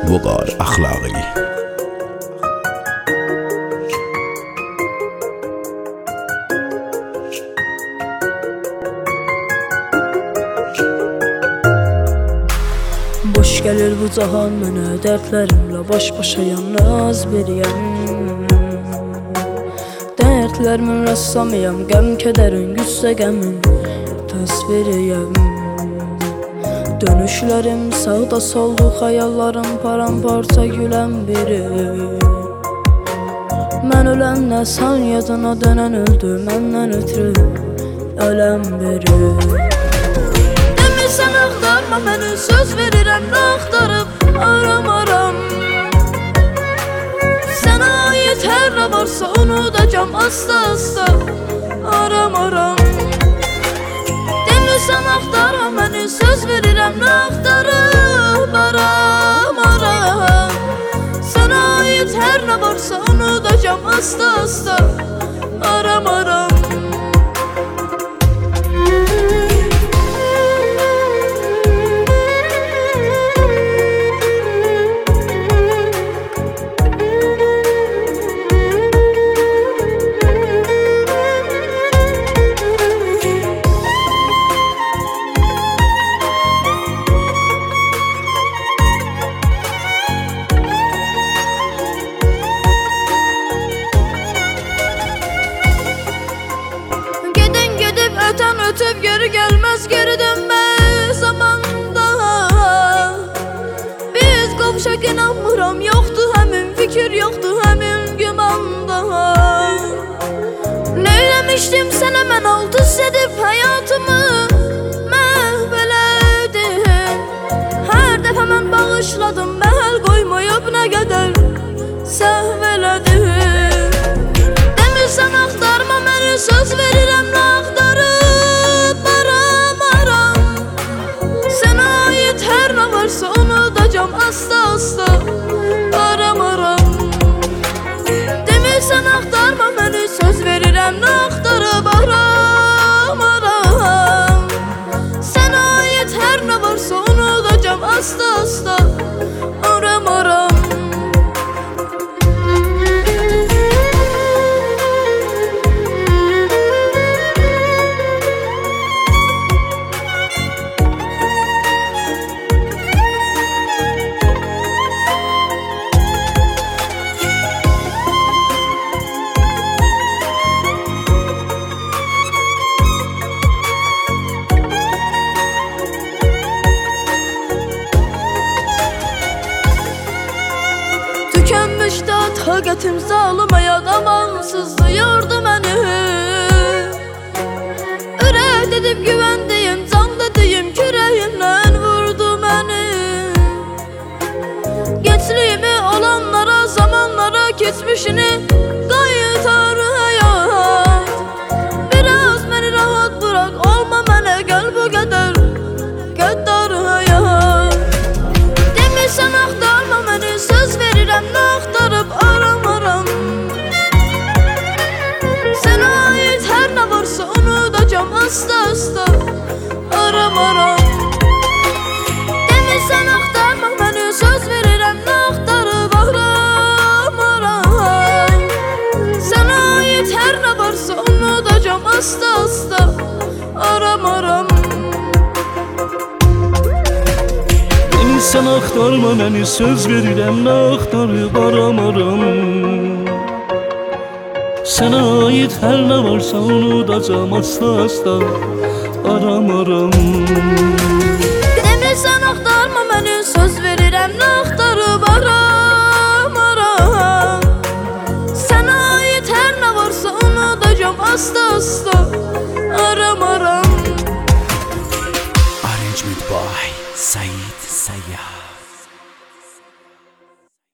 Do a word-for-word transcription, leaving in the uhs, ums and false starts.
Vüqar əxlaqi. Boş gəlir bu cahan mənə, dərdlərimlə baş-başa yalnız biriyəm. Dərdlərimin rəssamıyam, qəm-kədərin, qüssə-qəmin təsviriyəm. Dönüşlərim sağda soldu, xəyallarım paramparça gülən biri. Mən öləndə sən yadına dönən öldü, məndən ötürü ölən biri. Demirsən axtarma məni, söz verirəm, nə axtarıb aramaram. Sənə ait hər nə varsa unudacam, asta-asta aramaram. Demirsən axtarma məni, söz verirəm, nə axtarıb aramaram. Sənə ait hər nə varsa unudacam, asta-asta aramaram. Öten ötüp geri gelmez, geri dönmez zamanda. Biz qovuşaq inanmıram, yoktu həmin fikir, yoktu həmin gümanda. Neyləmişdim sənə mən, alt üst edib həyatımı məhv elədim. Hər dəfə mən bağışladım, məhəl qoymayıb nə qədər səhv elədim. Demirsən axtarma məni, söz verirəm, nə axtarıb unudacam, asta-asta aramaram. Demirsən axtarma məni, söz verirəm, nə axtarıb aramaram. Sənə ait hər nə varsa unudacam, asta-asta aramaram. Tükənmişdə taqətim, zalımaya amansızlayırdı məni. Ürək dedib güvəndiyim, can dediyim kürəyimdən vurdu məni. Geçliyimi olanlara, zamanlara, keçmişini qayıtar həyat. Biraz məni rahat bırak, olma mənə gəl bu qədər qəddar həyat. Demirsən axtarma məni, söz verirəm, nə axtarıb aramaram. Sənə ait hər nə varsa unudacam, asta-asta aramaram. Demirsən axtarma məni, söz verirəm, nə axtarıb aramaram. Sənə ait hər nə varsa unudacam, asta-asta aramaram. Sən axtarma məni, söz verirəm, nə axtarıb aramaram. Sənə ait hər nə varsa unudacam, asta-asta aramaram. Demirsən axtarma məni, söz verirəm, nə axtarıb